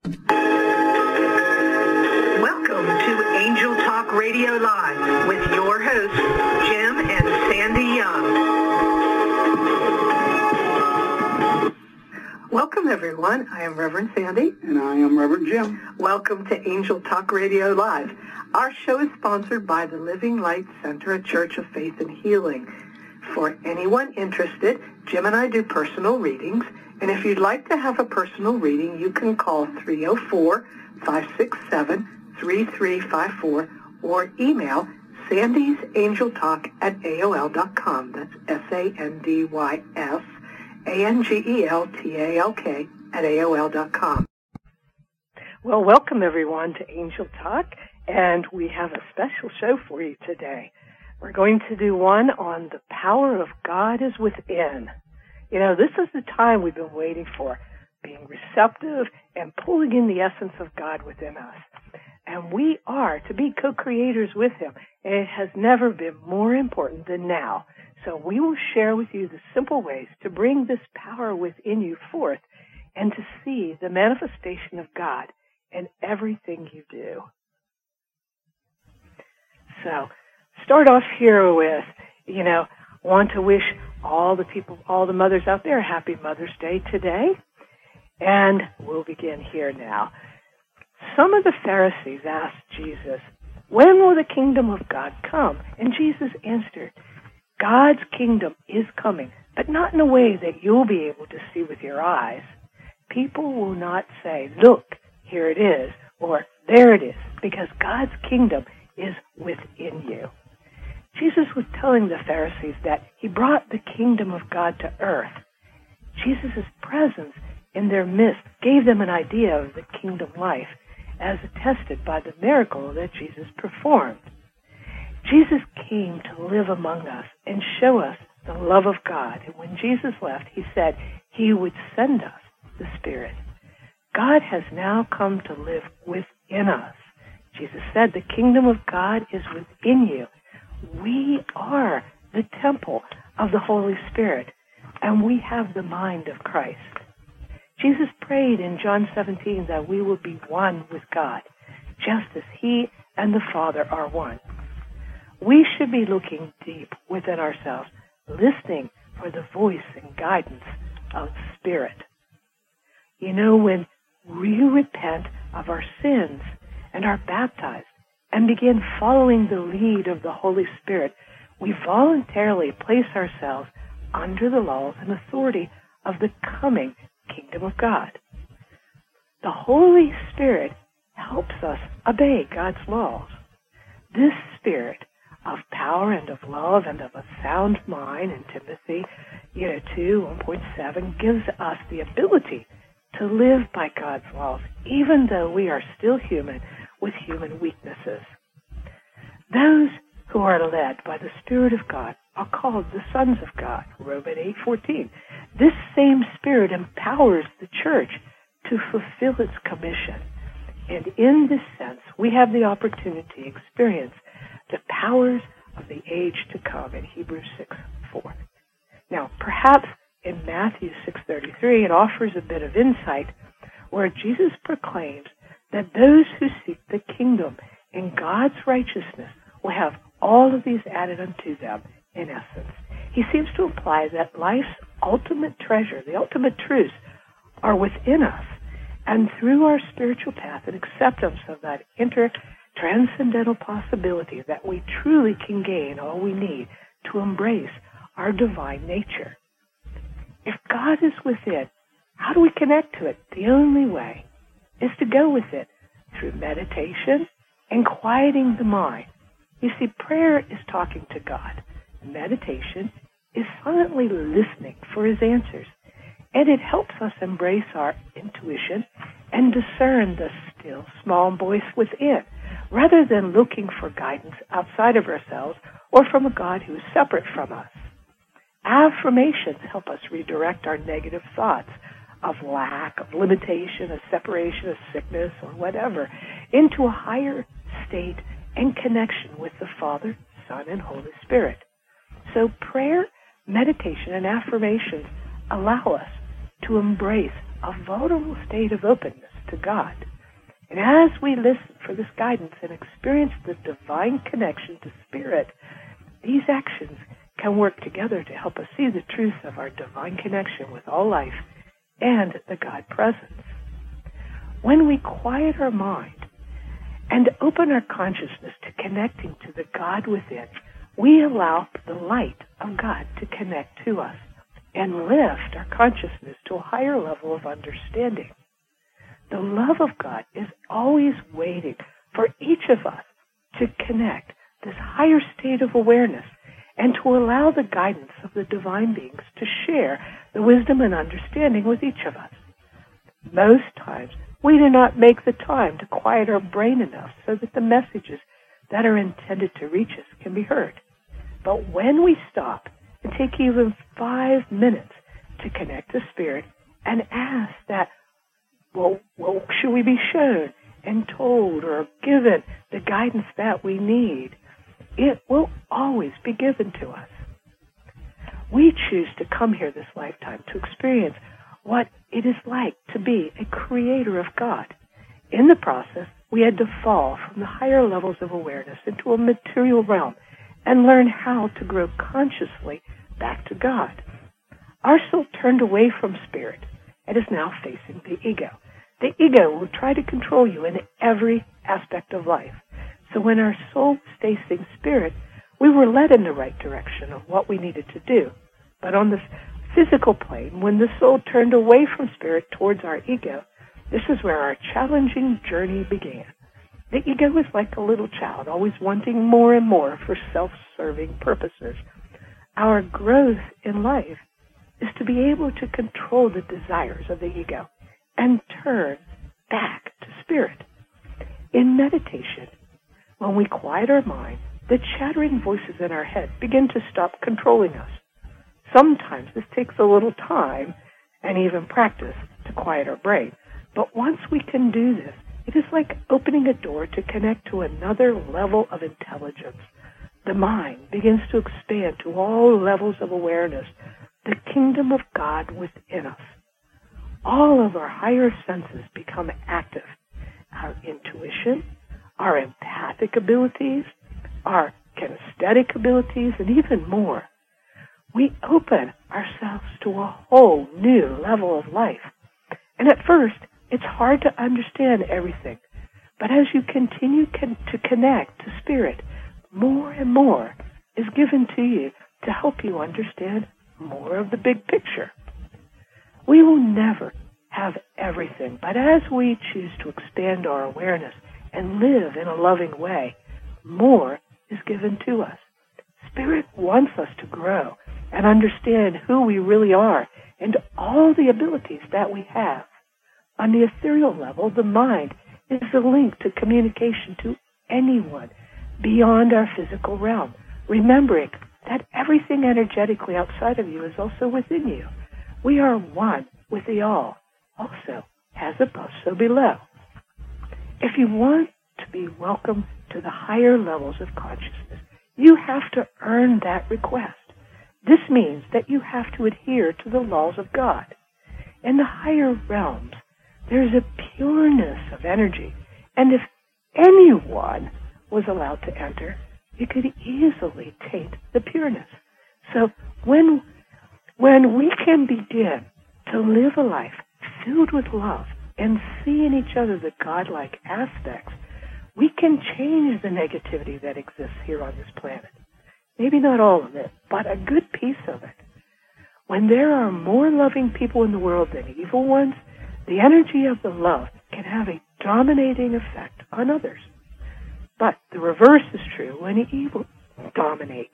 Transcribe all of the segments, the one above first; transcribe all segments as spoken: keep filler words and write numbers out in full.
Welcome to Angel Talk Radio Live with your hosts, Jim and Sandy Young. Welcome, everyone. I am Reverend Sandy. And I am Reverend Jim. Welcome to Angel Talk Radio Live. Our show is sponsored by the Living Light Center, a Church of Faith and Healing. For anyone interested, Jim and I do personal readings. And if you'd like to have a personal reading, you can call three oh four, five six seven, three three five four or email Sandy's Angel Talk at A O L dot com. That's S A N D Y S A N G E L T A L K at A O L dot com. Well, welcome everyone to Angel Talk, and we have a special show for you today. We're going to do one on the power of God is within. You know, this is the time we've been waiting for, being receptive and pulling in the essence of God within us. And we are to be co-creators with Him. And it has never been more important than now. So we will share with you the simple ways to bring this power within you forth and to see the manifestation of God in everything you do. So, start off here with, you know, want to wish all the people, all the mothers out there, happy Mother's Day today. And we'll begin here now. Some of the Pharisees asked Jesus, when will the kingdom of God come? And Jesus answered, God's kingdom is coming, but not in a way that you'll be able to see with your eyes. People will not say, look, here it is, or there it is, because God's kingdom is within you. Jesus was telling the Pharisees that He brought the kingdom of God to earth. Jesus' presence in their midst gave them an idea of the kingdom life, as attested by the miracle that Jesus performed. Jesus came to live among us and show us the love of God. And when Jesus left, He said He would send us the Spirit. God has now come to live within us. Jesus said the kingdom of God is within you. We are the temple of the Holy Spirit, and we have the mind of Christ. Jesus prayed in John seventeen that we will be one with God, just as He and the Father are one. We should be looking deep within ourselves, listening for the voice and guidance of Spirit. You know, when we repent of our sins and are baptized and begin following the lead of the Holy Spirit, we voluntarily place ourselves under the laws and authority of the coming kingdom of God. The Holy Spirit helps us obey God's laws. This Spirit of power and of love and of a sound mind, in Timothy, you know, two, one point seven, gives us the ability to live by God's laws, even though we are still human with human weaknesses. Those who are led by the Spirit of God are called the sons of God, Romans eight fourteen. This same Spirit empowers the church to fulfill its commission. And in this sense, we have the opportunity to experience the powers of the age to come in Hebrews six four. Now, perhaps in Matthew six thirty-three, it offers a bit of insight where Jesus proclaims that those who seek the kingdom and God's righteousness will have all of these added unto them, in essence. He seems to imply that life's ultimate treasure, the ultimate truths, are within us, and through our spiritual path and acceptance of that inter-transcendental possibility that we truly can gain all we need to embrace our divine nature. If God is within, how do we connect to it? The only way is to go with it through meditation and quieting the mind. You see, prayer is talking to God. Meditation is silently listening for His answers. And it helps us embrace our intuition and discern the still, small voice within, rather than looking for guidance outside of ourselves or from a God who is separate from us. Affirmations help us redirect our negative thoughts of lack, of limitation, of separation, of sickness, or whatever, into a higher state and connection with the Father, Son, and Holy Spirit. So prayer, meditation, and affirmations allow us to embrace a vulnerable state of openness to God. And as we listen for this guidance and experience the divine connection to Spirit, these actions can work together to help us see the truth of our divine connection with all life and the God presence. When we quiet our mind and open our consciousness to connecting to the God within, we allow the light of God to connect to us and lift our consciousness to a higher level of understanding. The love of God is always waiting for each of us to connect this higher state of awareness and to allow the guidance of the divine beings to share the wisdom and understanding with each of us. Most times, we do not make the time to quiet our brain enough so that the messages that are intended to reach us can be heard. But when we stop and take even five minutes to connect to Spirit and ask that, well, well, should we be shown and told or given the guidance that we need, it will always be given to us. We choose to come here this lifetime to experience what it is like to be a creator of God. In the process, we had to fall from the higher levels of awareness into a material realm and learn how to grow consciously back to God. Our soul turned away from Spirit and is now facing the ego. The ego will try to control you in every aspect of life. So when our soul was facing Spirit, we were led in the right direction of what we needed to do. But on the physical plane, when the soul turned away from Spirit towards our ego, this is where our challenging journey began. The ego is like a little child, always wanting more and more for self-serving purposes. Our growth in life is to be able to control the desires of the ego and turn back to Spirit. In meditation, when we quiet our mind, the chattering voices in our head begin to stop controlling us. Sometimes this takes a little time and even practice to quiet our brain. But once we can do this, it is like opening a door to connect to another level of intelligence. The mind begins to expand to all levels of awareness, the kingdom of God within us. All of our higher senses become active. Our intuition, our empathic abilities, our kinesthetic abilities, and even more. We open ourselves to a whole new level of life. And at first, it's hard to understand everything. But as you continue con- to connect to Spirit, more and more is given to you to help you understand more of the big picture. We will never have everything, but as we choose to expand our awareness and live in a loving way, more is given to us. Spirit wants us to grow and understand who we really are and all the abilities that we have. On the ethereal level, the mind is a link to communication to anyone beyond our physical realm, remembering that everything energetically outside of you is also within you. We are one with the all, also as above, so below. If you want to be welcome to the higher levels of consciousness, you have to earn that request. This means that you have to adhere to the laws of God. In the higher realms, there is a pureness of energy, and if anyone was allowed to enter, it could easily taint the pureness. So when, when we can begin to live a life filled with love and see in each other the godlike aspects, we can change the negativity that exists here on this planet. Maybe not all of it, but a good piece of it. When there are more loving people in the world than evil ones, the energy of the love can have a dominating effect on others. But the reverse is true when evil dominates.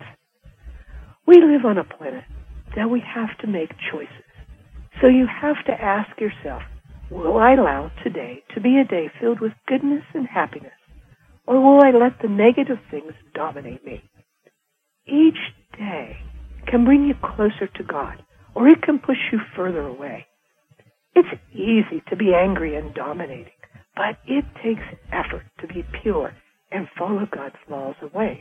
We live on a planet that we have to make choices. So you have to ask yourself, will I allow today to be a day filled with goodness and happiness? Or will I let the negative things dominate me? Each day can bring you closer to God, or it can push you further away. It's easy to be angry and dominating, but it takes effort to be pure and follow God's laws and ways.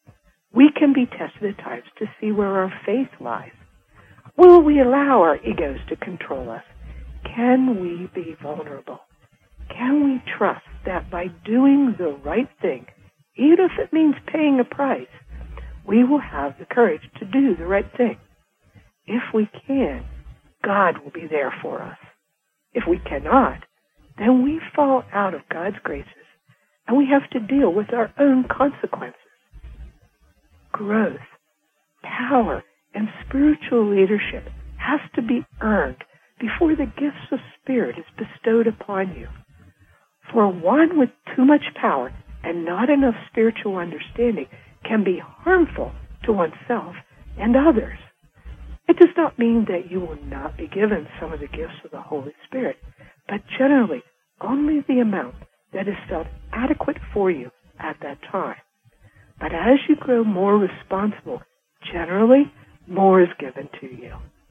We can be tested at times to see where our faith lies. Will we allow our egos to control us? Can we be vulnerable? Can we trust that by doing the right thing, even if it means paying a price, we will have the courage to do the right thing? If we can, God will be there for us. If we cannot, then we fall out of God's graces, and we have to deal with our own consequences. Growth, power, and spiritual leadership has to be earned before the gifts of Spirit is bestowed upon you. For one with too much power and not enough spiritual understanding can be harmful to oneself and others. It does not mean that you will not be given some of the gifts of the Holy Spirit, but generally only the amount that is felt adequate for you at that time. But as you grow more responsible, generally more is given to you.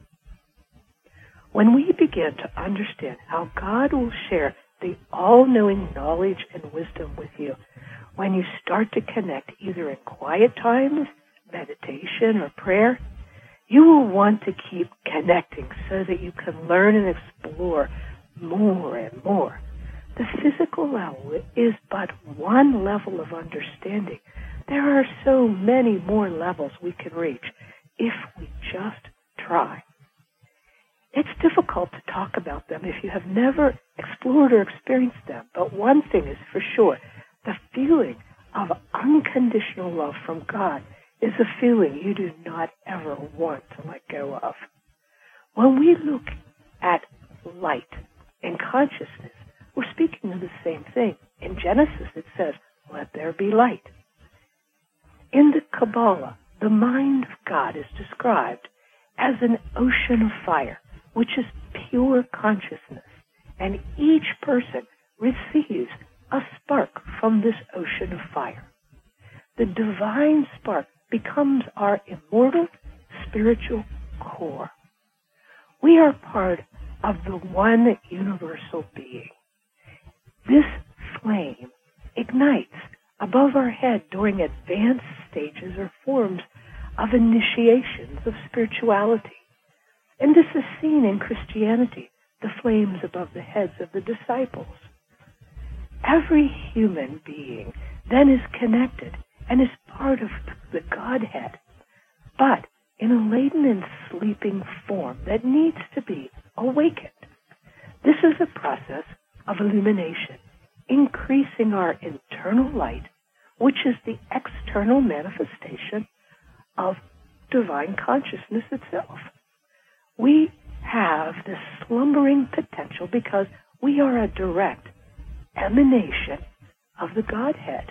When we begin to understand how God will share the all-knowing knowledge and wisdom with you, when you start to connect either in quiet times, meditation, or prayer, you will want to keep connecting so that you can learn and explore more and more. The physical level is but one level of understanding. There are so many more levels we can reach if we just try. It's difficult to talk about them if you have never explored or experienced them, but one thing is for sure, the feeling of unconditional love from God is a feeling you do not ever want to let go of. When we look at light and consciousness, we're speaking of the same thing. In Genesis it says, "Let there be light." In the Kabbalah, the mind of God is described as an ocean of fire, which is pure consciousness, and each person receives a spark from this ocean of fire. The divine spark becomes our immortal spiritual core. We are part of the one universal being. This flame ignites above our head during advanced stages or forms of initiations of spirituality. And this is seen in Christianity, the flames above the heads of the disciples. Every human being then is connected and is part of the Godhead, but in a latent and sleeping form that needs to be awakened. This is a process of illumination, increasing our internal light, which is the external manifestation of divine consciousness itself. We have this slumbering potential because we are a direct emanation of the Godhead,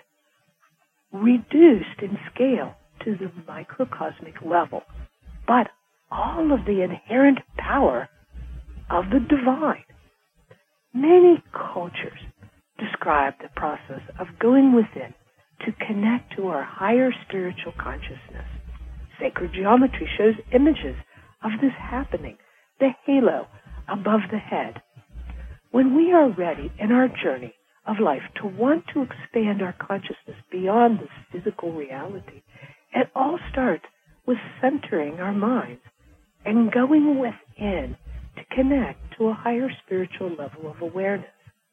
reduced in scale to the microcosmic level, but all of the inherent power of the divine. Many cultures describe the process of going within to connect to our higher spiritual consciousness. Sacred geometry shows images of this happening, the halo above the head. When we are ready in our journey of life to want to expand our consciousness beyond this physical reality, it all starts with centering our minds and going within to connect to a higher spiritual level of awareness.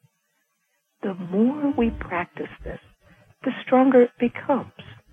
The more we practice this, the stronger it becomes.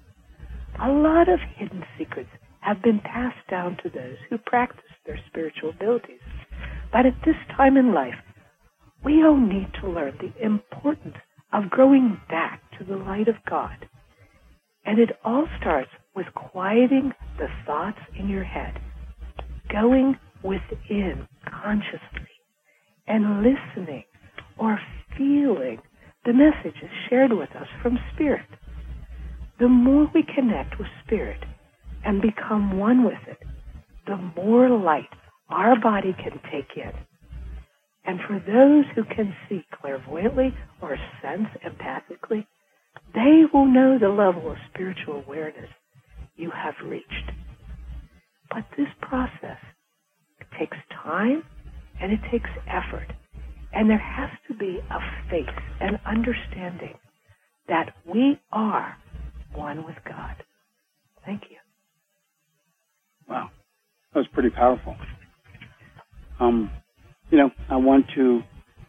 A lot of hidden secrets have been passed down to those who practice their spiritual abilities. But at this time in life, we all need to learn the importance of growing back to the light of God. And it all starts with quieting the thoughts in your head, going within consciously, and listening or feeling the messages shared with us from Spirit. The more we connect with Spirit and become one with it, the more light our body can take in. And for those who can see clairvoyantly or sense empathically, they will know the level of spiritual awareness you have reached. But this process takes time and it takes effort. And there has to be a faith and understanding that we are one with God. Thank you. Wow. That was pretty powerful. Um, You know, I want to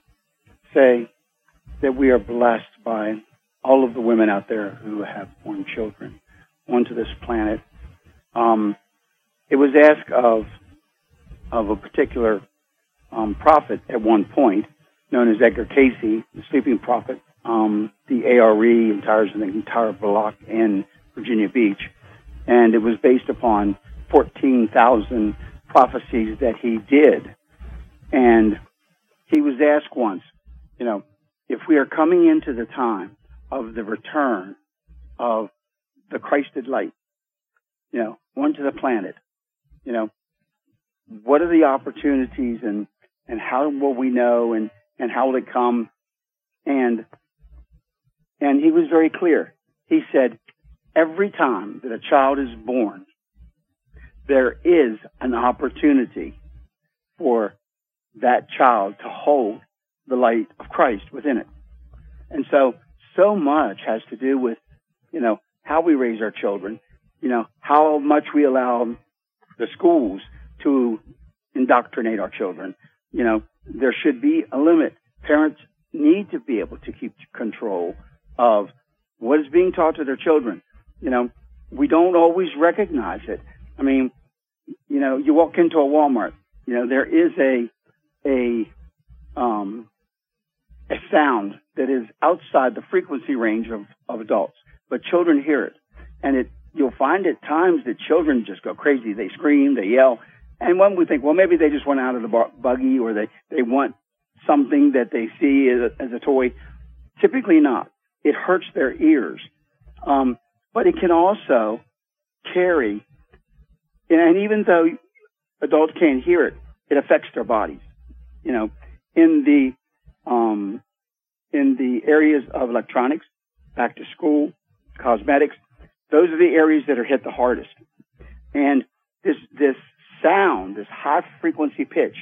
say that we are blessed by all of the women out there who have born children onto this planet. Um, it was asked of of a particular um, prophet at one point, known as Edgar Cayce, the sleeping prophet, um, the A R E entire the entire block in Virginia Beach, and it was based upon fourteen thousand prophecies that he did. And he was asked once, you know, if we are coming into the time of the return of the Christed light, you know, onto the planet, you know, what are the opportunities and, and how will we know and, and how will it come? And, and he was very clear. He said, every time that a child is born, there is an opportunity for that child to hold the light of Christ within it. And so, so much has to do with, you know, how we raise our children, you know, how much we allow the schools to indoctrinate our children. You know, there should be a limit. Parents need to be able to keep control of what is being taught to their children. You know, we don't always recognize it. I mean, you know, you walk into a Walmart, you know, there is a, a, um, a sound that is outside the frequency range of, of adults, but children hear it. And it, you'll find at times that children just go crazy. They scream, they yell. And when we think, well, maybe they just went out of the bar- buggy or they, they want something that they see as a, as a toy. Typically not. It hurts their ears. Um, but it can also carry, and even though adults can't hear it, it affects their bodies. You know, in the, um, in the areas of electronics, back to school, cosmetics, those are the areas that are hit the hardest. And this, this sound, this high frequency pitch,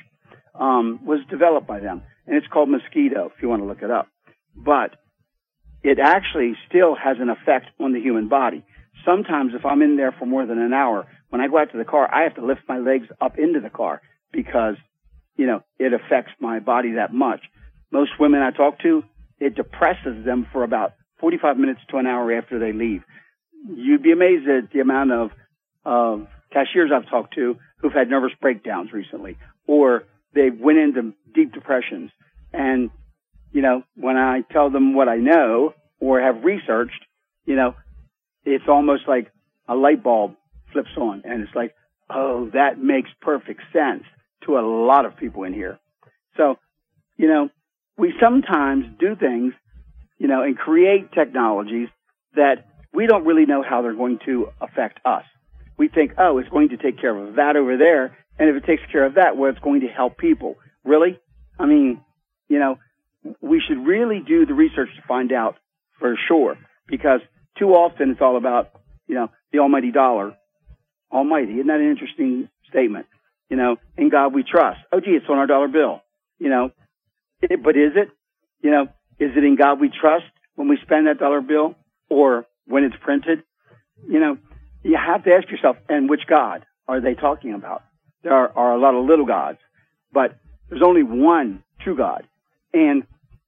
um, was developed by them. And it's called mosquito, if you want to look it up. But it actually still has an effect on the human body. Sometimes if I'm in there for more than an hour, when I go out to the car, I have to lift my legs up into the car because, you know, it affects my body that much. Most women I talk to, it depresses them for about forty-five minutes to an hour after they leave. You'd be amazed at the amount of, of cashiers I've talked to who've had nervous breakdowns recently, or they went into deep depressions. And, you know, when I tell them what I know or have researched, you know, it's almost like a light bulb flips on and it's like, oh, that makes perfect sense to a lot of people in here. So, you know, we sometimes do things, you know, and create technologies that we don't really know how they're going to affect us. We think, oh, it's going to take care of that over there. And if it takes care of that, well, it's going to help people. Really? I mean, you know, we should really do the research to find out for sure, because too often it's all about, you know, the almighty dollar. Almighty. Isn't that an interesting statement? You know, in God we trust. Oh, gee, it's on our dollar bill. You know, it, but is it? You know, is it in God we trust when we spend that dollar bill or when it's printed? You know, you have to ask yourself, and which God are they talking about? There are, are a lot of little gods, but there's only one true God, and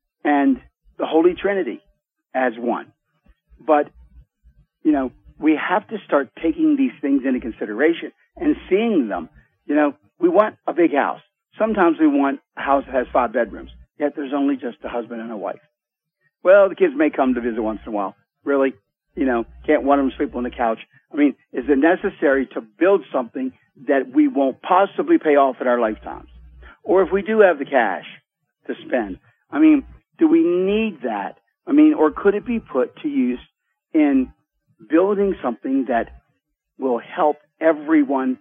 and the Holy Trinity as one. But, you know, we have to start taking these things into consideration and seeing them. You know, we want a big house. Sometimes we want a house that has five bedrooms, yet there's only just a husband and a wife. Well, the kids may come to visit once in a while. Really? You know, can't one of them sleep on the couch? I mean, is it necessary to build something that we won't possibly pay off in our lifetimes? Or if we do have the cash to spend, I mean, do we need that? I mean, or could it be put to use in building something that will help everyone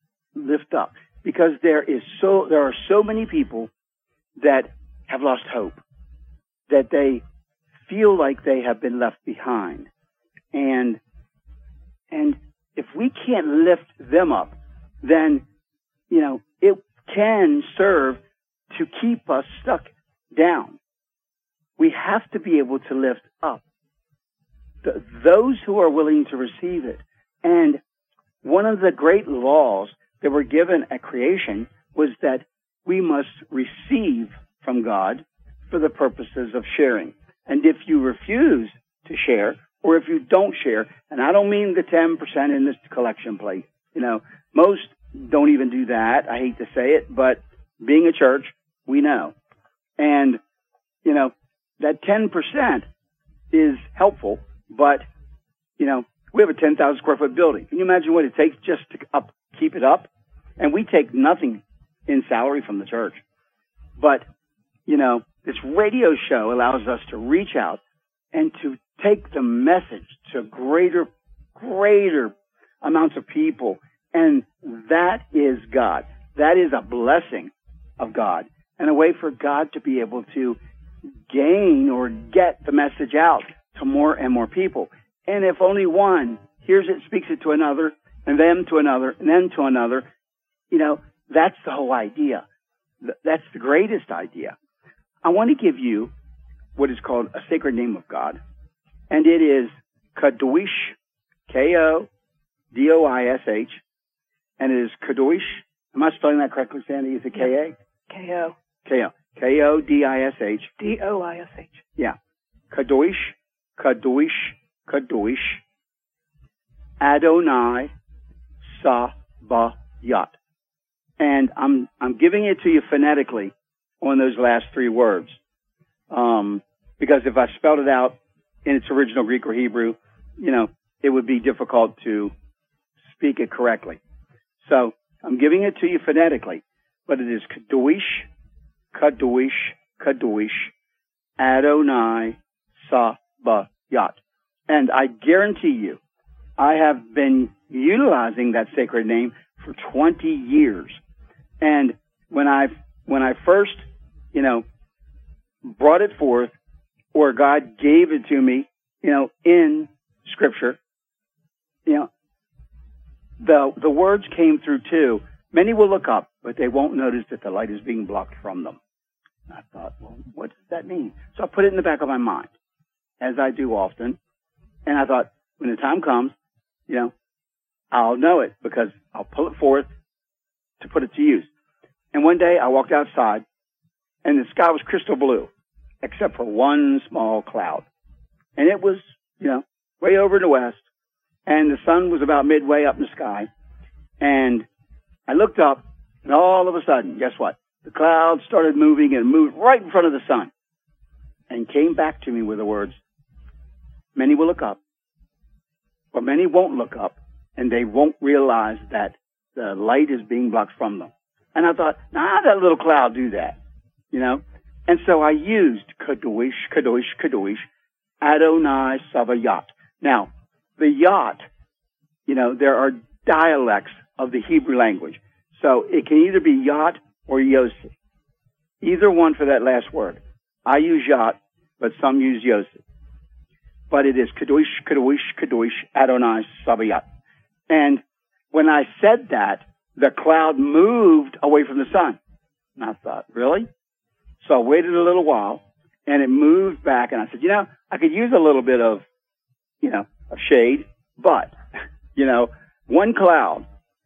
lift up? Because there is so, there are so many people that have lost hope, that they feel like they have been left behind. And, and if we can't lift them up, then, you know, it can serve to keep us stuck down. We have to be able to lift up the, those who are willing to receive it. And one of the great laws that were given at creation was that we must receive from God for the purposes of sharing. And if you refuse to share, or if you don't share, and I don't mean the ten percent in this collection plate, you know, most don't even do that. I hate to say it, but being a church, we know. And, you know, that ten percent is helpful, but, you know, we have a ten thousand square foot building. Can you imagine what it takes just to up, keep it up? And we take nothing in salary from the church. But, you know, this radio show allows us to reach out and to take the message to greater, greater amounts of people. And that is God. That is a blessing of God and a way for God to be able to gain or get the message out to more and more people. And if only one hears it, speaks it to another, and then to another, and then to another, you know, that's the whole idea. That's the greatest idea. I want to give you what is called a sacred name of God, and it is Kadosh, K O D O I S H, and it is Kadosh. Am I spelling that correctly, Sandy? Is it K A? K O. K O. K O D I S H. D O I S H. Yeah. Kadosh, Kadosh, Kadosh, Adonai Sabayat. And I'm I'm giving it to you phonetically on those last three words. Um, because if I spelled it out in its original Greek or Hebrew, you know, it would be difficult to speak it correctly. So I'm giving it to you phonetically, but it is Kadosh, Kadosh, Kadosh, Adonai Sabayat. And I guarantee you, I have been utilizing that sacred name for twenty years. And when I when I first, you know, brought it forth, or God gave it to me, you know, in Scripture, you know, the the words came through too. Many will look up, but they won't notice that the light is being blocked from them. And I thought, well, what does that mean? So I put it in the back of my mind, as I do often. And I thought, when the time comes, you know, I'll know it because I'll pull it forth to put it to use. And one day I walked outside and the sky was crystal blue, except for one small cloud. And it was, you know, way over in the west, and the sun was about midway up in the sky. And I looked up, and all of a sudden, guess what? The clouds started moving and moved right in front of the sun and came back to me with the words, many will look up, but many won't look up, and they won't realize that the light is being blocked from them. And I thought, nah, that little cloud do that, you know? And so I used Kadosh, Kadosh, Kadosh, Adonai Sabayat. Now, the yacht, you know, there are dialects of the Hebrew language. So it can either be yacht or Yossi. Either one for that last word. I use yacht, but some use Yossi. But it is Kadosh, Kadosh, Kadosh, Adonai Sabayat. And when I said that, the cloud moved away from the sun. And I thought, really? So I waited a little while, and it moved back, and I said, you know, I could use a little bit of, you know, of shade, but, you know, one cloud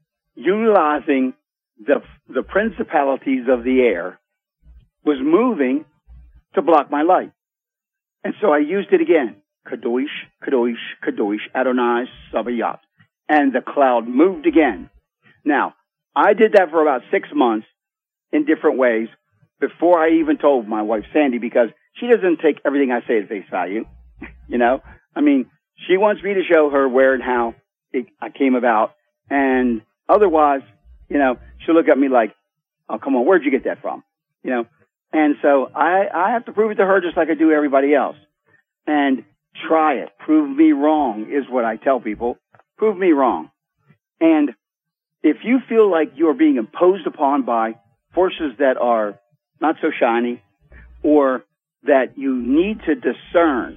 utilizing the the principalities of the air was moving to block my light. And so I used it again. Kadosh, Kadosh, Kadosh, Adonai Sabayat. And the cloud moved again. Now, I did that for about six months in different ways before I even told my wife, Sandy, because she doesn't take everything I say at face value. You know, I mean, she wants me to show her where and how it I came about. And otherwise, you know, she'll look at me like, oh, come on, where'd you get that from? You know, and so I, I have to prove it to her just like I do everybody else. And try it. Prove me wrong is what I tell people. Prove me wrong. And if you feel like you're being imposed upon by forces that are not so shiny, or that you need to discern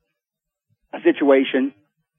a situation,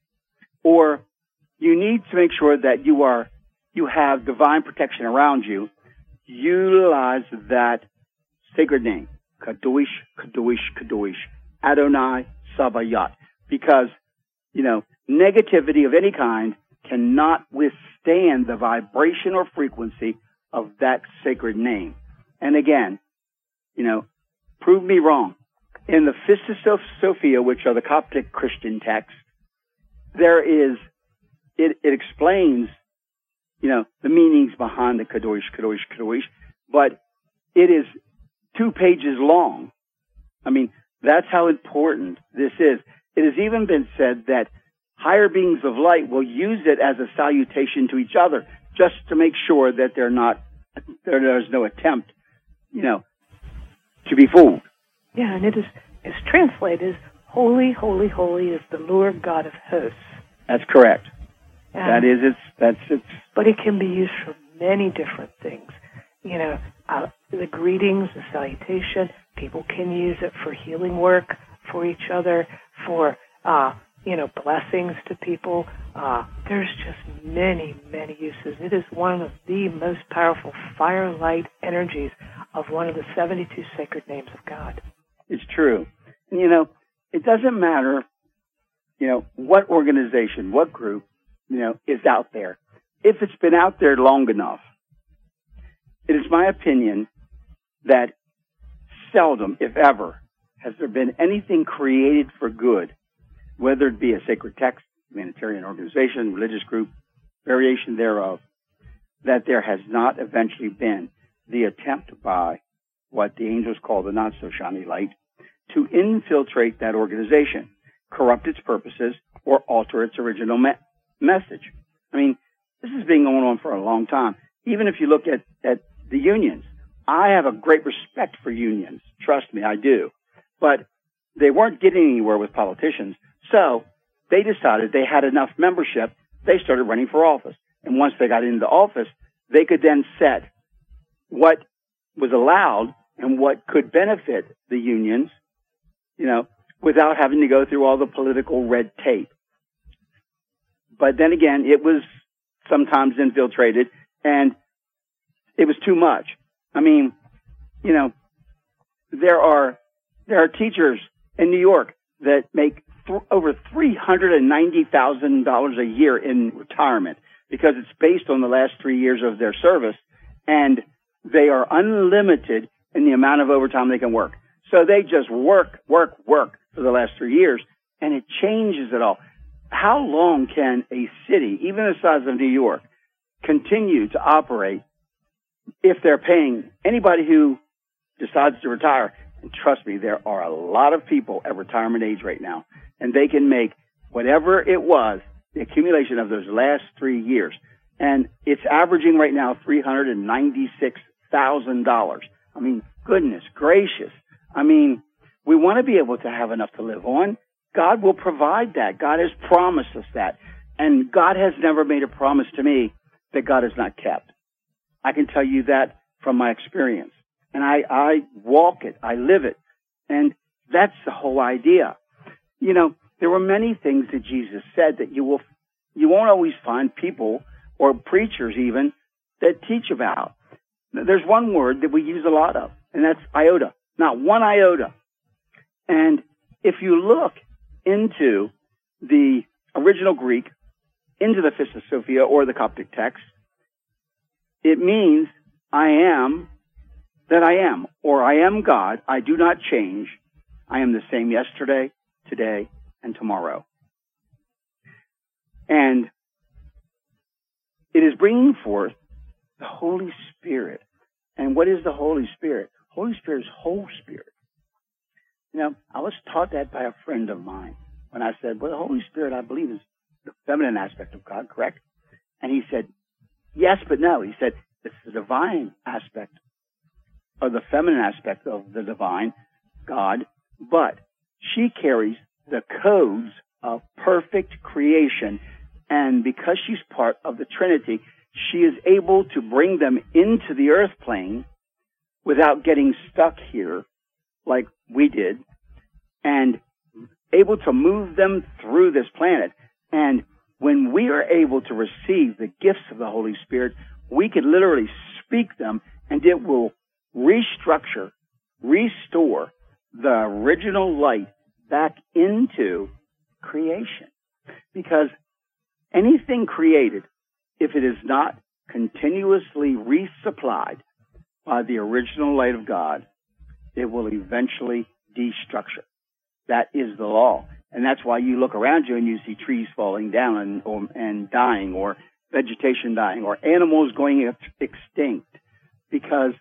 or you need to make sure that you are, you have divine protection around you, utilize that sacred name, Kadosh, Kadosh, Kadosh, Adonai Sabayat, because, you know, negativity of any kind cannot withstand the vibration or frequency of that sacred name. And again, you know, prove me wrong. In the Pistis Sophia, which are the Coptic Christian texts, there is, it, it explains, you know, the meanings behind the Kadosh, Kadosh, Kadosh, but it is two pages long. I mean, that's how important this is. It has even been said that higher beings of light will use it as a salutation to each other, just to make sure that they're not, there's no attempt, you know, to be fooled. Yeah, and it is, it's translated as holy, holy, holy is the Lord God of hosts. That's correct. And, that is its, that's its. But it can be used for many different things. You know, uh, the greetings, the salutation, people can use it for healing work for each other, for, uh, you know, blessings to people. Uh, there's just many, many uses. It is one of the most powerful firelight energies of one of the seventy-two sacred names of God. It's true. And, you know, it doesn't matter, you know, what organization, what group, you know, is out there. If it's been out there long enough, it is my opinion that seldom, if ever, has there been anything created for good, whether it be a sacred text, humanitarian organization, religious group, variation thereof, that there has not eventually been the attempt by what the angels call the not-so-shiny light to infiltrate that organization, corrupt its purposes, or alter its original me- message. I mean, this has been going on for a long time. Even if you look at, at the unions, I have a great respect for unions. Trust me, I do. But they weren't getting anywhere with politicians, so they decided they had enough membership, they started running for office. And once they got into office, they could then set what was allowed and what could benefit the unions, you know, without having to go through all the political red tape. But then again, it was sometimes infiltrated, and it was too much. I mean, you know, there are there are teachers in New York that make th- over three hundred ninety thousand dollars a year in retirement because it's based on the last three years of their service, and they are unlimited in the amount of overtime they can work. So they just work, work, work for the last three years, and it changes it all. How long can a city, even the size of New York, continue to operate if they're paying anybody who decides to retire? And trust me, there are a lot of people at retirement age right now, and they can make whatever it was, the accumulation of those last three years. And it's averaging right now three hundred ninety-six thousand dollars. I mean, goodness gracious. I mean, we want to be able to have enough to live on. God will provide that. God has promised us that. And God has never made a promise to me that God has not kept. I can tell you that from my experience. And I, I walk it. I live it. And that's the whole idea. You know, there were many things that Jesus said that you will, you won't always find people or preachers even that teach about. There's one word that we use a lot of, and that's iota. Not one iota. And if you look into the original Greek, into the Pistis Sophia or the Coptic text, it means I am that I am, or I am God. I do not change. I am the same yesterday, today, and tomorrow. And it is bringing forth the Holy Spirit. And what is the Holy Spirit? Holy Spirit is whole spirit. You know, I was taught that by a friend of mine when I said, well, the Holy Spirit, I believe, is the feminine aspect of God, correct? And he said, yes, but no. He said, it's the divine aspect, or the feminine aspect of the divine, God, but she carries the codes of perfect creation. And because she's part of the Trinity, she is able to bring them into the earth plane without getting stuck here like we did, and able to move them through this planet. And when we are able to receive the gifts of the Holy Spirit, we can literally speak them, and it will restructure, restore the original light back into creation. Because anything created, if it is not continuously resupplied, by the original light of God, it will eventually destructure. That is the law. And that's why you look around you and you see trees falling down and, or, and dying, or vegetation dying, or animals going ex- extinct. Because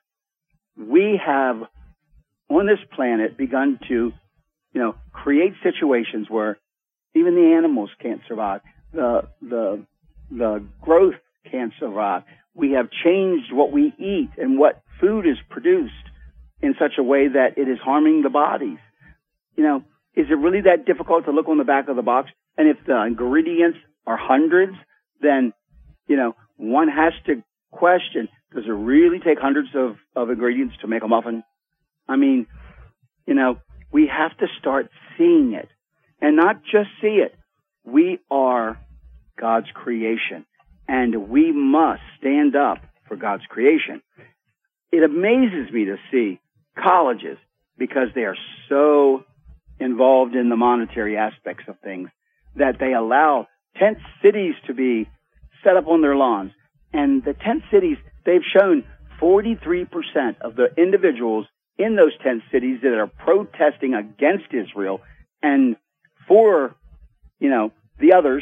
we have, on this planet, begun to, you know, create situations where even the animals can't survive. The, the, the growth can't survive. We have changed what we eat and what food is produced in such a way that it is harming the bodies. You know, is it really that difficult to look on the back of the box? And if the ingredients are hundreds, then, you know, one has to question, does it really take hundreds of, of ingredients to make a muffin? I mean, you know, we have to start seeing it. And not just see it. We are God's creation. And we must stand up for God's creation. It amazes me to see colleges, because they are so involved in the monetary aspects of things, that they allow tent cities to be set up on their lawns. And the tent cities, they've shown forty-three percent of the individuals in those tent cities that are protesting against Israel and for, you know, the others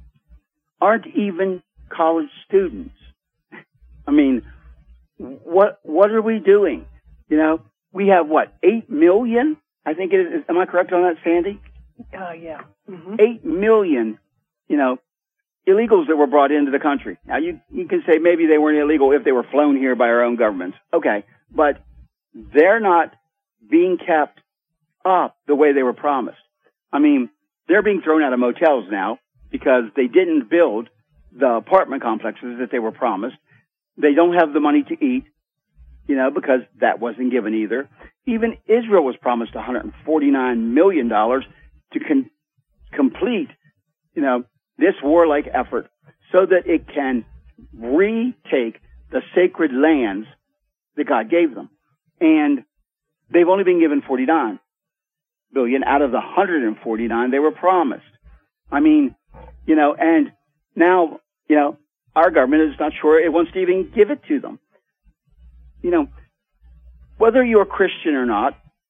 aren't even college students. I mean, what what are we doing? You know, we have what, eight million? I think it is. Am I correct on that, Sandy? Uh, yeah. Mm-hmm. Eight million, you know, illegals that were brought into the country. Now, you you can say maybe they weren't illegal if they were flown here by our own governments. Okay, but they're not being kept up the way they were promised. I mean, they're being thrown out of motels now because they didn't build the apartment complexes that they were promised. They don't have the money to eat, you know, because that wasn't given either. Even Israel was promised one hundred forty-nine million dollars to con- complete, you know, this warlike effort so that it can retake the sacred lands that God gave them. And they've only been given forty-nine billion out of the one hundred forty-nine they were promised. I mean, you know, and now, you know, our government is not sure it wants to even give it to them. You know, whether you're Christian or not,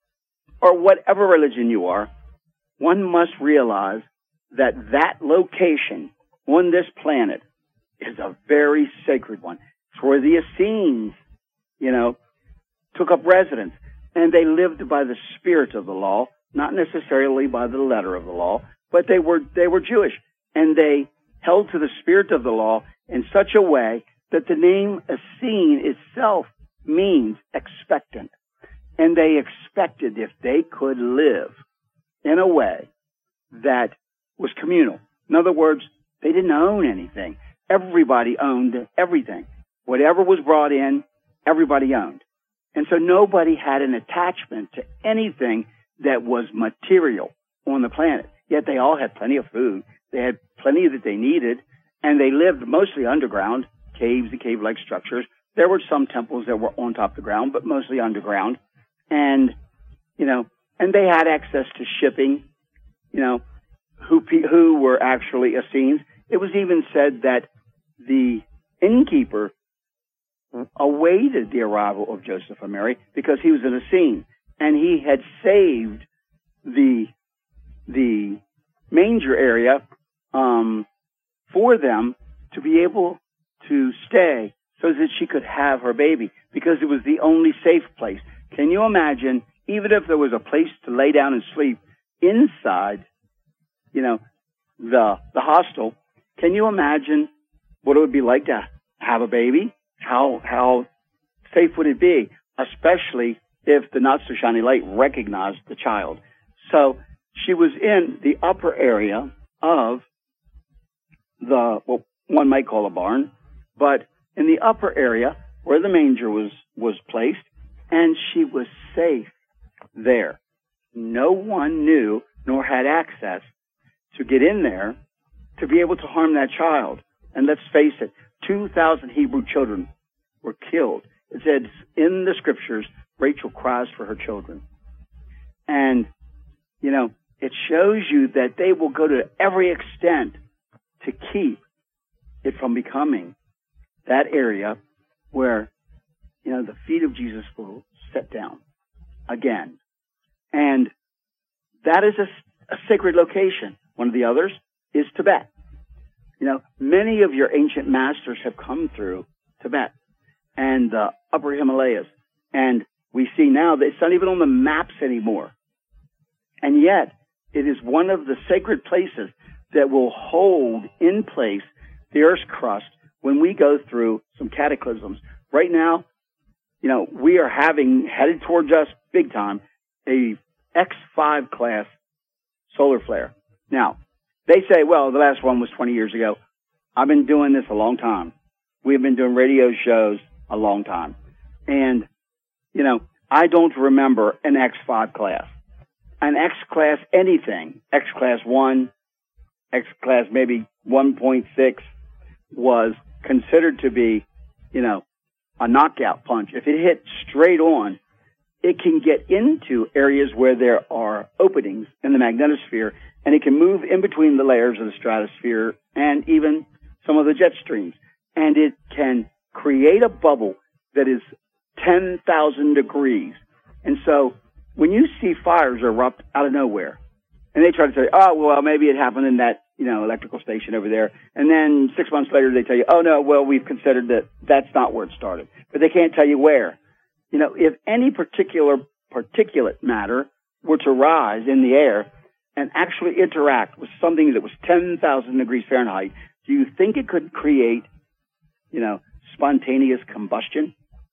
or whatever religion you are, one must realize that that location on this planet is a very sacred one. It's where the Essenes, you know, took up residence, and they lived by the spirit of the law, not necessarily by the letter of the law, but they were they were Jewish, and they held to the spirit of the law in such a way that the name Essene itself means expectant. And they expected if they could live in a way that was communal. In other words, they didn't own anything. Everybody owned everything. Whatever was brought in, everybody owned. And so nobody had an attachment to anything that was material on the planet. Yet they all had plenty of food. They had plenty that they needed, and they lived mostly underground, caves and cave-like structures. There were some temples that were on top of the ground, but mostly underground. And, you know, and they had access to shipping, you know, who who were actually Essenes. It was even said that the innkeeper awaited the arrival of Joseph and Mary because he was an Essene, and he had saved the the manger area um, for them to be able to stay so that she could have her baby, because it was the only safe place. Can you imagine, even if there was a place to lay down and sleep inside, you know, the the hostel, can you imagine what it would be like to have a baby? How how safe would it be, especially if the not-so-shiny light recognized the child? So she was in the upper area of the, what one might call a barn, but in the upper area where the manger was, was placed, and she was safe there. No one knew nor had access to get in there to be able to harm that child. And let's face it, two thousand Hebrew children were killed. It said in the scriptures, Rachel cries for her children. And, you know, it shows you that they will go to every extent to keep it from becoming that area where you know, the feet of Jesus will set down again. And that is a, a sacred location. One of the others is Tibet. You know, many of your ancient masters have come through Tibet and the upper Himalayas. And we see now that it's not even on the maps anymore. And yet, it is one of the sacred places that will hold in place the Earth's crust when we go through some cataclysms. Right now, you know, we are having, headed towards us big time, a X five class solar flare. Now, they say, well, the last one was twenty years ago. I've been doing this a long time. We've been doing radio shows a long time. And, you know, I don't remember an X five class. An X class anything, X class one, X class maybe one point six was considered to be, you know, a knockout punch. If it hit straight on, it can get into areas where there are openings in the magnetosphere, and it can move in between the layers of the stratosphere and even some of the jet streams. And it can create a bubble that is ten thousand degrees. And so when you see fires erupt out of nowhere, and they try to say, oh, well, maybe it happened in that, you know, electrical station over there. And then six months later, they tell you, oh, no, well, we've considered that that's not where it started. But they can't tell you where. You know, if any particular particulate matter were to rise in the air and actually interact with something that was ten thousand degrees Fahrenheit, do you think it could create, you know, spontaneous combustion?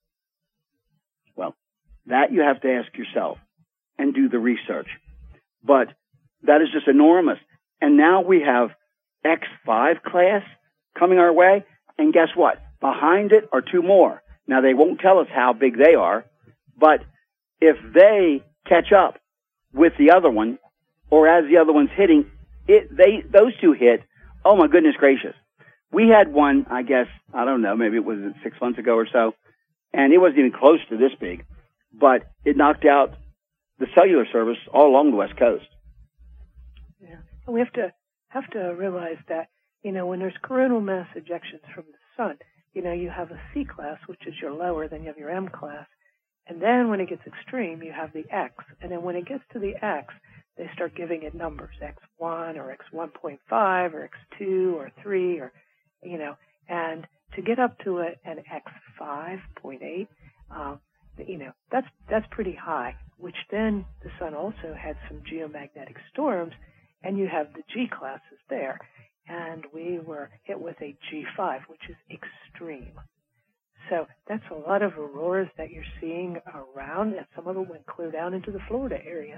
Well, that you have to ask yourself and do the research. But that is just enormous. And now we have X five class coming our way. And guess what? Behind it are two more. Now, they won't tell us how big they are, but if they catch up with the other one, or as the other one's hitting, it, they, those two hit, oh my goodness gracious. We had one, I guess, I don't know, maybe it was six months ago or so, and it wasn't even close to this big, but it knocked out the cellular service all along the West Coast. Yeah, and we have to have to realize that, you know, when there's coronal mass ejections from the sun, you know, you have a C class, which is your lower, then you have your M class, and then when it gets extreme, you have the X, and then when it gets to the X, they start giving it numbers, X one or X one point five or X two or three, or, you know, and to get up to a, an X five point eight, um, you know, that's that's pretty high, which then the sun also had some geomagnetic storms, and you have the G classes there. And we were hit with a G five, which is extreme. So that's a lot of auroras that you're seeing around, and some of them went clear down into the Florida area.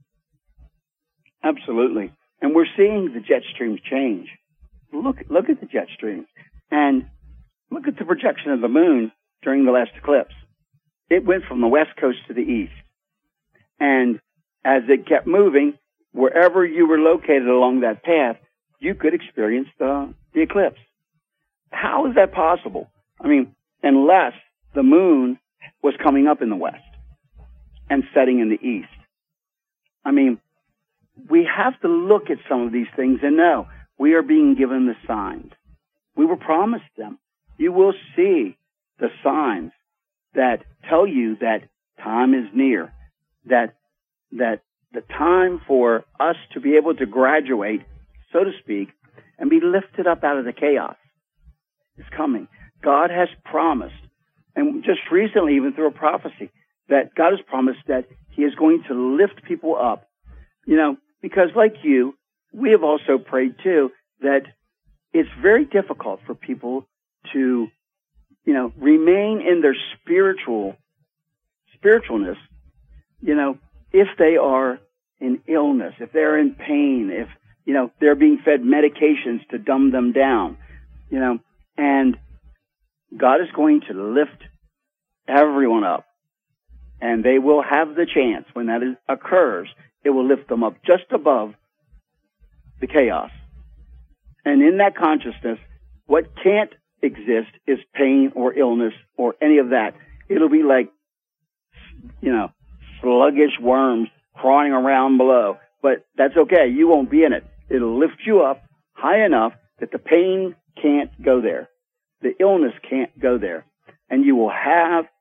Absolutely. And we're seeing the jet streams change. Look, look at the jet streams. And look at the projection of the moon during the last eclipse. It went from the west coast to the east. And as it kept moving, wherever you were located along that path, you could experience the, the eclipse. How is that possible? I mean, unless the moon was coming up in the west and setting in the east. I mean, we have to look at some of these things and know we are being given the signs. We were promised them. You will see the signs that tell you that time is near, that, that the time for us to be able to graduate, so to speak, and be lifted up out of the chaos is coming. God has promised, and just recently, even through a prophecy, that God has promised that He is going to lift people up. You know, because like you, we have also prayed too that it's very difficult for people to, you know, remain in their spiritual, spiritualness, you know, if they are in illness, if they're in pain, if, you know, they're being fed medications to dumb them down, you know, and God is going to lift everyone up, and they will have the chance when that is, occurs, it will lift them up just above the chaos. And in that consciousness, what can't exist is pain or illness or any of that. It'll be like, you know, sluggish worms crawling around below. But that's okay. You won't be in it. It'll lift you up high enough that the pain can't go there. The illness can't go there. And you will have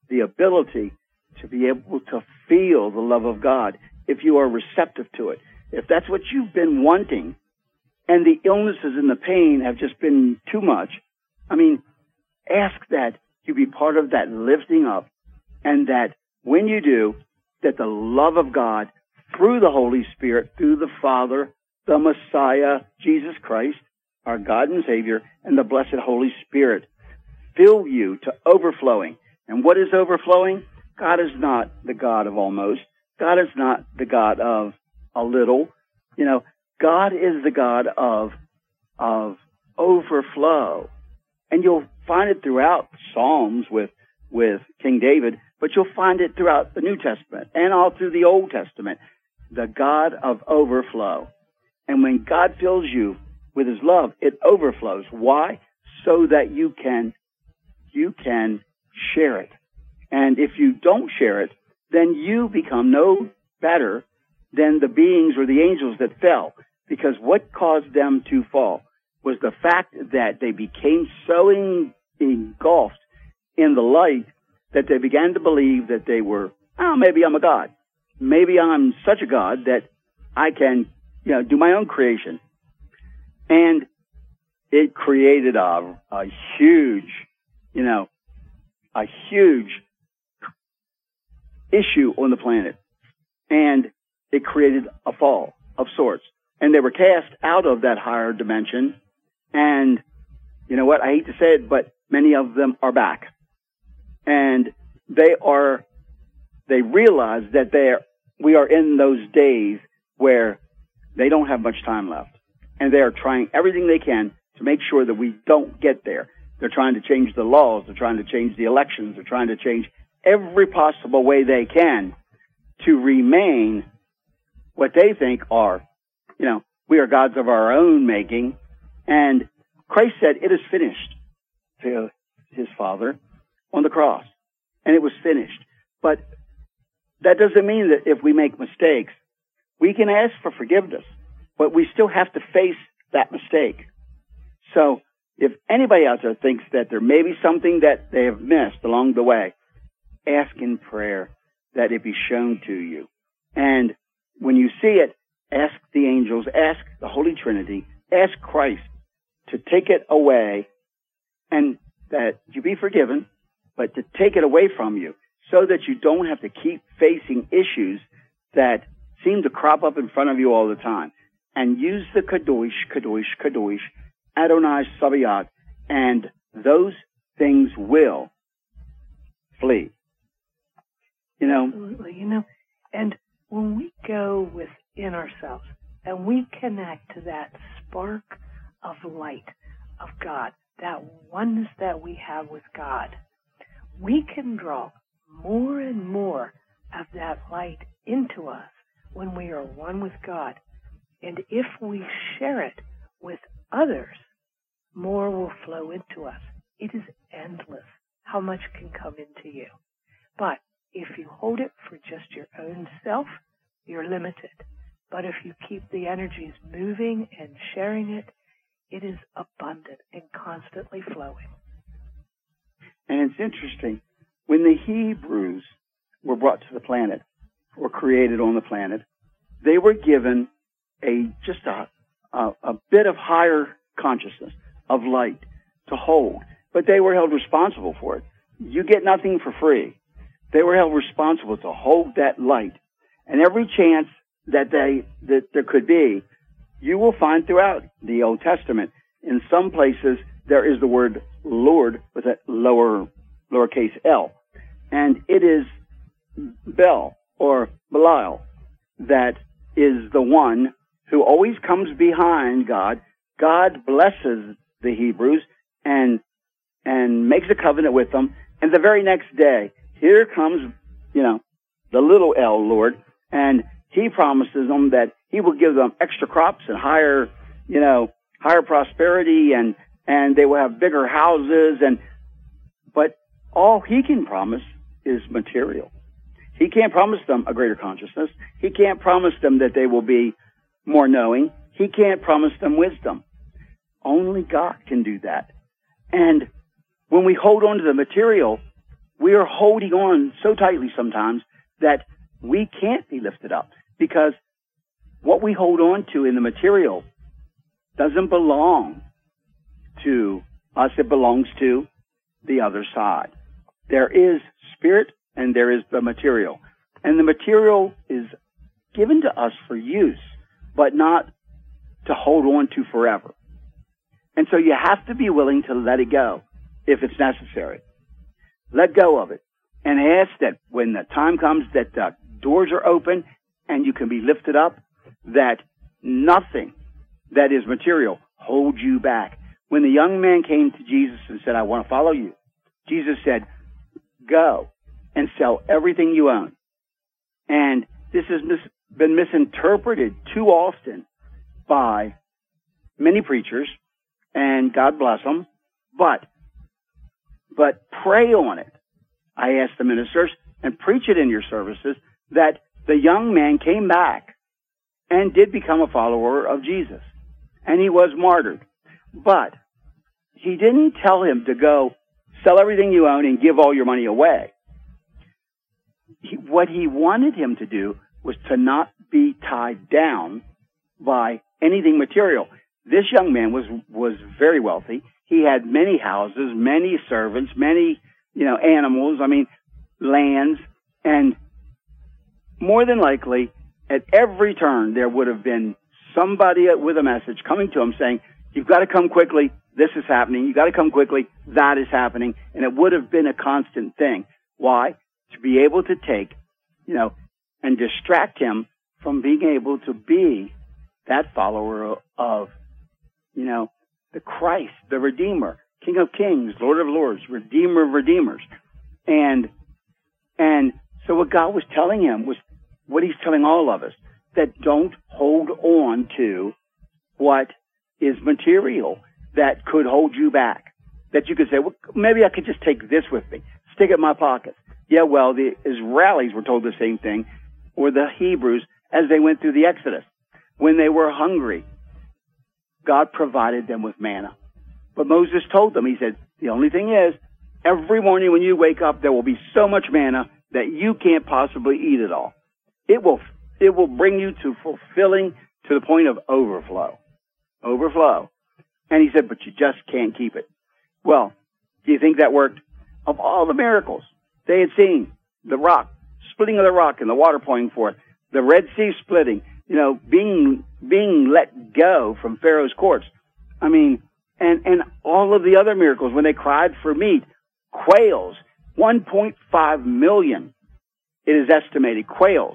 the ability to be able to feel the love of God if you are receptive to it. If that's what you've been wanting, and the illnesses and the pain have just been too much, I mean, ask that you be part of that lifting up, and that when you do, that the love of God through the Holy Spirit, through the Father, the Messiah, Jesus Christ, our God and Savior, and the blessed Holy Spirit fill you to overflowing. And what is overflowing? God is not the God of almost. God is not the God of a little. You know, God is the God of, of overflow. And you'll find it throughout Psalms with, with King David, but you'll find it throughout the New Testament and all through the Old Testament. The God of overflow. And when God fills you with His love, it overflows. Why? So that you can, you can share it. And if you don't share it, then you become no better than the beings or the angels that fell. Because what caused them to fall was the fact that they became so engulfed in the light that they began to believe that they were, oh, maybe I'm a god. Maybe I'm such a god that I can, you know, do my own creation. And it created a, a huge, you know, a huge issue on the planet. And it created a fall of sorts. And they were cast out of that higher dimension. And you know what? I hate to say it, but many of them are back. And they are, they realize that they're, we are in those days where they don't have much time left. And they are trying everything they can to make sure that we don't get there. They're trying to change the laws. They're trying to change the elections. They're trying to change every possible way they can to remain what they think are, you know, we are gods of our own making. And Christ said, it is finished to His Father on the cross. And it was finished. But that doesn't mean that if we make mistakes, we can ask for forgiveness, but we still have to face that mistake. So if anybody out there thinks that there may be something that they have missed along the way, ask in prayer that it be shown to you. And when you see it, ask the angels, ask the Holy Trinity, ask Christ to take it away and that you be forgiven, but to take it away from you so that you don't have to keep facing issues that seem to crop up in front of you all the time. And use the Kadosh, Kadosh, Kadosh, Adonai Sabaoth, and those things will flee. You know? Absolutely. You know, and when we go within ourselves and we connect to that spark of light of God, that oneness that we have with God, we can draw more and more of that light into us when we are one with God. And if we share it with others, more will flow into us. It is endless how much can come into you. But if you hold it for just your own self, you're limited. But if you keep the energies moving and sharing it, it is abundant and constantly flowing. And it's interesting. When the Hebrews were brought to the planet, or created on the planet, they were given a just a, a, a bit of higher consciousness of light to hold. But they were held responsible for it. You get nothing for free. They were held responsible to hold that light. And every chance that they that there could be, you will find throughout the Old Testament, in some places there is the word Lord with a lower lowercase l. And it is Bel or Belial that is the one who always comes behind God. God blesses the Hebrews and and makes a covenant with them. And the very next day, here comes, you know, the little L Lord, and He promises them that He will give them extra crops and higher, you know, higher prosperity, and and they will have bigger houses. And but all He can promise is material. He can't promise them a greater consciousness. He can't promise them that they will be more knowing. He can't promise them wisdom. Only God can do that. And when we hold on to the material, we are holding on so tightly sometimes that we can't be lifted up, because what we hold on to in the material doesn't belong to us. It belongs to the other side. There is spirit and there is the material. And the material is given to us for use, but not to hold on to forever. And so you have to be willing to let it go if it's necessary. Let go of it and ask that when the time comes that the doors are open and you can be lifted up, that nothing that is material holds you back. When the young man came to Jesus and said, I want to follow you, Jesus said, go and sell everything you own. And this has mis- been misinterpreted too often by many preachers, and God bless them, but, but pray on it. I ask the ministers, and preach it in your services, that the young man came back and did become a follower of Jesus. And he was martyred. But he didn't tell him to go sell everything you own and give all your money away. He, what he wanted him to do was to not be tied down by anything material. This young man was, was very wealthy. He had many houses, many servants, many, you know, animals, I mean, lands, and more than likely, at every turn, there would have been somebody with a message coming to him saying, you've got to come quickly, this is happening, you've got to come quickly, that is happening, and it would have been a constant thing. Why? To be able to take, you know, and distract him from being able to be that follower of, you know, the Christ, the Redeemer, King of Kings, Lord of Lords, Redeemer of Redeemers. And, and so what God was telling him was what he's telling all of us, that don't hold on to what is material that could hold you back. That you could say, well, maybe I could just take this with me, stick it in my pocket. Yeah, well, the Israelis were told the same thing, or the Hebrews, as they went through the Exodus. When they were hungry, God provided them with manna. But Moses told them, he said, the only thing is, every morning when you wake up, there will be so much manna that you can't possibly eat it all. It will, it will bring you to fulfilling to the point of overflow. Overflow. And he said, but you just can't keep it. Well, do you think that worked? Of all the miracles they had seen, the rock, splitting of the rock and the water pouring forth, the Red Sea splitting, you know, being, being let go from Pharaoh's courts. I mean, and, and all of the other miracles when they cried for meat, quails, one point five million, it is estimated, quails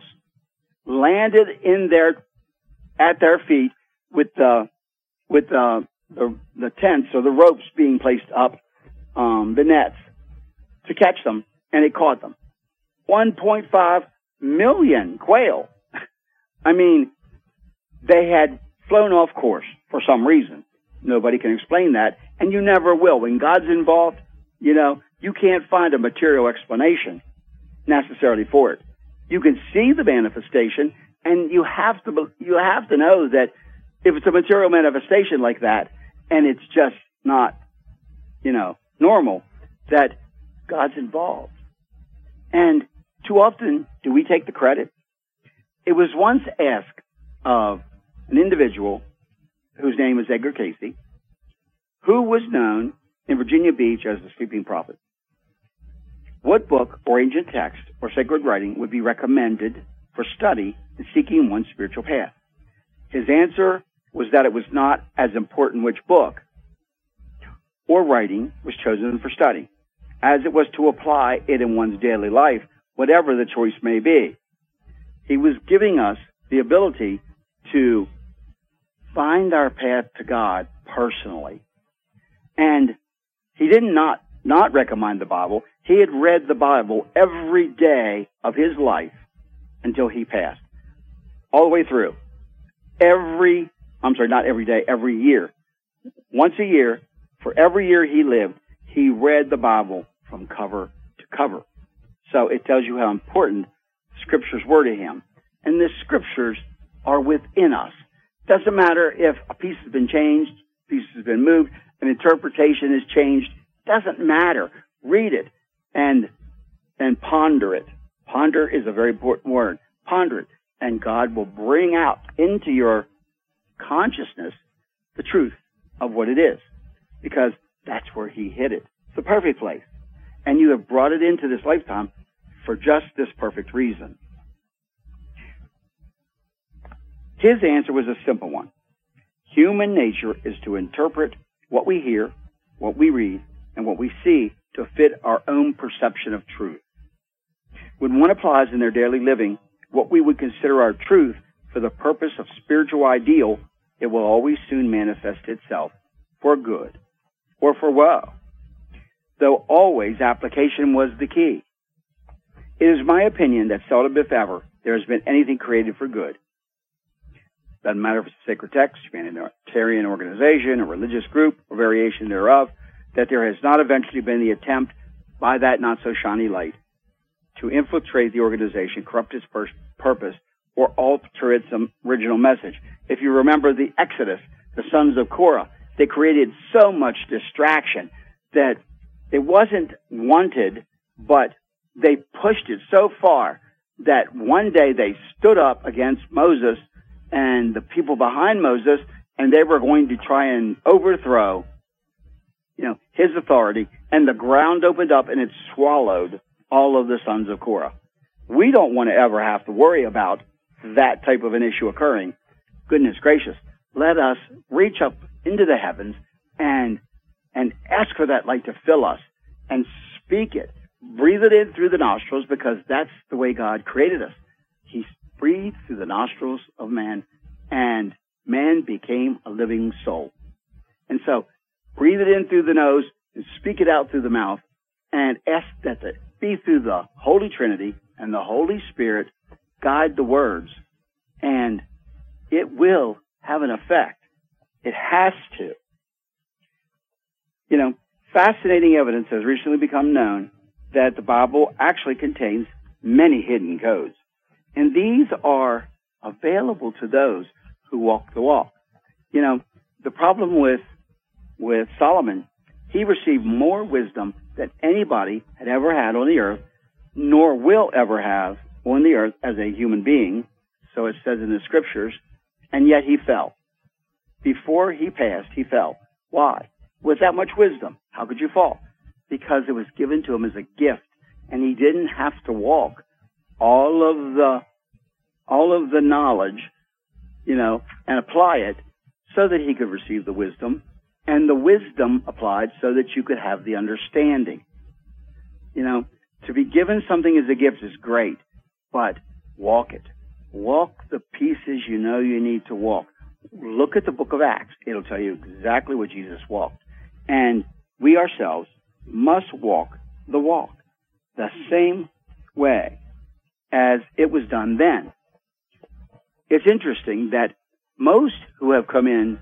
landed in their, at their feet with the, with the, the, the tents or the ropes being placed up, um, the nets to catch them, and it caught them. one point five million quail. I mean, they had flown off course for some reason. Nobody can explain that, and you never will. When God's involved, you know, you can't find a material explanation necessarily for it. You can see the manifestation, and you have to you have to know that if it's a material manifestation like that, and it's just not, you know, normal, that God's involved. And too often, do we take the credit? It was once asked of an individual whose name was Edgar Cayce, who was known in Virginia Beach as the Sleeping Prophet. What book or ancient text or sacred writing would be recommended for study in seeking one's spiritual path? His answer was that it was not as important which book or writing was chosen for study, as it was to apply it in one's daily life, whatever the choice may be. He was giving us the ability to find our path to God personally. And he did not not recommend the Bible. He had read the Bible every day of his life until he passed. All the way through. Every, I'm sorry, not every day, every year. Once a year, for every year he lived, he read the Bible from cover to cover. So it tells you how important scriptures were to him. And the scriptures are within us. Doesn't matter if a piece has been changed, a piece has been moved, an interpretation is changed. Doesn't matter. Read it and and ponder it. Ponder is a very important word. Ponder it, and God will bring out into your consciousness the truth of what it is, because that's where he hid it. It's the perfect place. And you have brought it into this lifetime for just this perfect reason. His answer was a simple one. Human nature is to interpret what we hear, what we read, and what we see to fit our own perception of truth. When one applies in their daily living what we would consider our truth for the purpose of spiritual ideal, it will always soon manifest itself for good or for woe, though always application was the key. It is my opinion that seldom, if ever, there has been anything created for good. Doesn't matter if it's a sacred text, humanitarian organization, a religious group, or variation thereof, that there has not eventually been the attempt by that not-so-shiny light to infiltrate the organization, corrupt its pur- purpose, or alter its original message. If you remember the Exodus, the sons of Korah, they created so much distraction that it wasn't wanted, but they pushed it so far that one day they stood up against Moses and the people behind Moses, and they were going to try and overthrow, you know, his authority, and the ground opened up and it swallowed all of the sons of Korah. We don't want to ever have to worry about that type of an issue occurring. Goodness gracious, let us reach up into the heavens and and ask for that light to fill us and speak it. Breathe it in through the nostrils, because that's the way God created us. He breathed through the nostrils of man, and man became a living soul. And so, breathe it in through the nose and speak it out through the mouth, and ask that it be through the Holy Trinity and the Holy Spirit guide the words, and it will have an effect. It has to. You know, fascinating evidence has recently become known that the Bible actually contains many hidden codes. And these are available to those who walk the walk. You know, the problem with with Solomon, he received more wisdom than anybody had ever had on the earth, nor will ever have on the earth as a human being, so it says in the scriptures, and yet he fell. Before he passed, he fell. Why? With that much wisdom, how could you fall? Because it was given to him as a gift, and he didn't have to walk all of the all of the knowledge, you know, and apply it so that he could receive the wisdom, and the wisdom applied so that you could have the understanding. You know, to be given something as a gift is great, but walk it. Walk the pieces you know you need to walk. Look at the book of Acts. It'll tell you exactly what Jesus walked. And we ourselves must walk the walk the same way as it was done then. It's interesting that most who have come in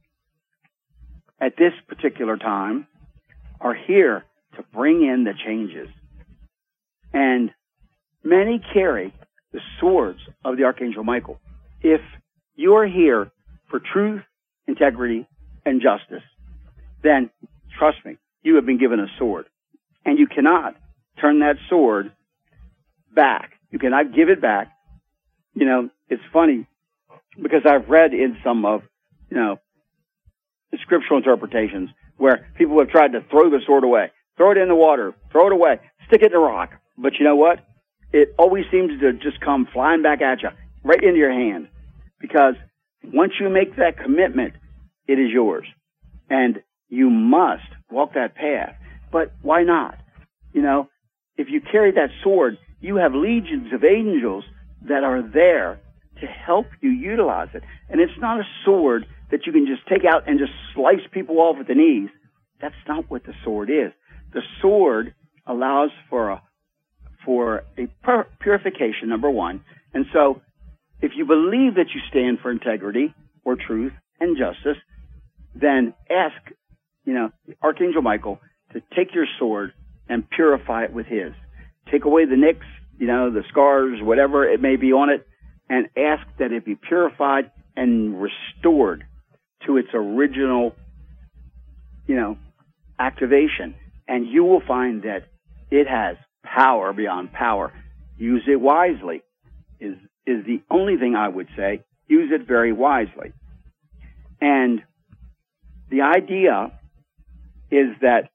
at this particular time are here to bring in the changes. And many carry the swords of the Archangel Michael. If you're here for truth, integrity, and justice, then trust me, you have been given a sword. And you cannot turn that sword back. You cannot give it back. You know, it's funny because I've read in some of, you know, the scriptural interpretations where people have tried to throw the sword away, throw it in the water, throw it away, stick it in a rock. But you know what? It always seems to just come flying back at you, right into your hand. Because once you make that commitment, it is yours. And you must walk that path. But why not? You know, if you carry that sword, you have legions of angels that are there to help you utilize it. And it's not a sword that you can just take out and just slice people off at the knees. That's not what the sword is. The sword allows for a for a pur- purification, number one. And so, if you believe that you stand for integrity or truth and justice, then ask, you know, Archangel Michael to take your sword and purify it with his. Take away the nicks, you know, the scars, whatever it may be on it, and ask that it be purified and restored to its original, you know, activation. And you will find that it has power beyond power. Use it wisely is is the only thing I would say. Use it very wisely. And the idea is that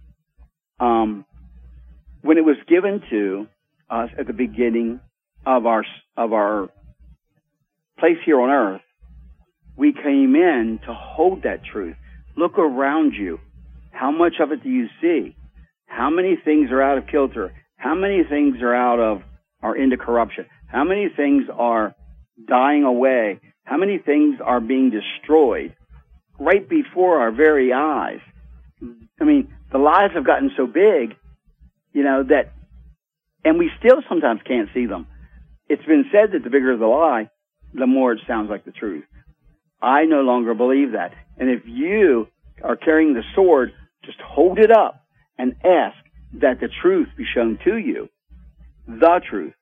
um, when it was given to us at the beginning of our of our place here on earth, we came in to hold that truth. Look around you. How much of it do you see? How many things are out of kilter? How many things are out of, are into corruption? How many things are dying away? How many things are being destroyed right before our very eyes? I mean, the lies have gotten so big, you know, that, and we still sometimes can't see them. It's been said that the bigger the lie, the more it sounds like the truth. I no longer believe that. And if you are carrying the sword, just hold it up and ask that the truth be shown to you, the truth.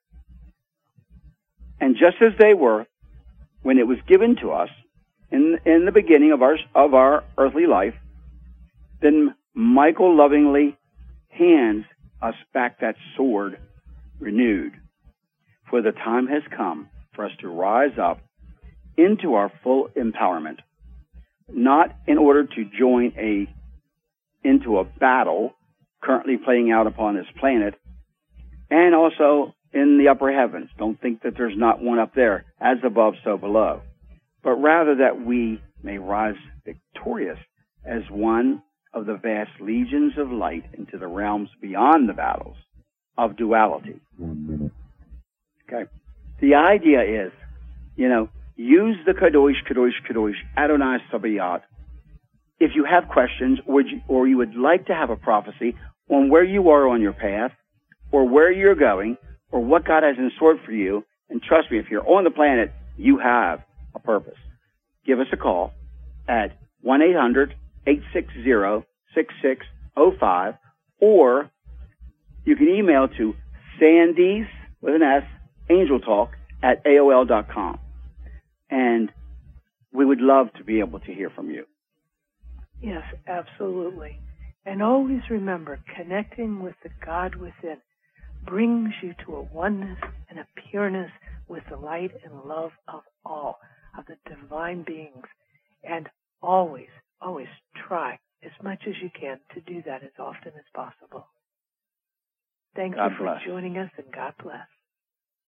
And just as they were when it was given to us in in the beginning of our of our earthly life, then Michael lovingly hands us back that sword renewed. For the time has come for us to rise up into our full empowerment, not in order to join a into a battle currently playing out upon this planet, and also in the upper heavens. Don't think that there's not one up there, as above, so below, but rather that we may rise victorious as one of the vast legions of light into the realms beyond the battles of duality. Okay. The idea is, you know, use the Kadosh, Kadosh, Kadosh, Adonai Sabaoth. If you have questions, or you, or you would like to have a prophecy on where you are on your path, or where you're going, or what God has in store for you, and trust me, if you're on the planet, you have a purpose. Give us a call at one eight hundred, eight six zero, six six zero five, or you can email to Sandy's, with an S, Angel Talk, at A O L dot com. And we would love to be able to hear from you. Yes, absolutely. And always remember, connecting with the God within brings you to a oneness and a pureness with the light and love of all, of the divine beings. And always, always try as much as you can to do that as often as possible. Thank you for joining us, and God bless.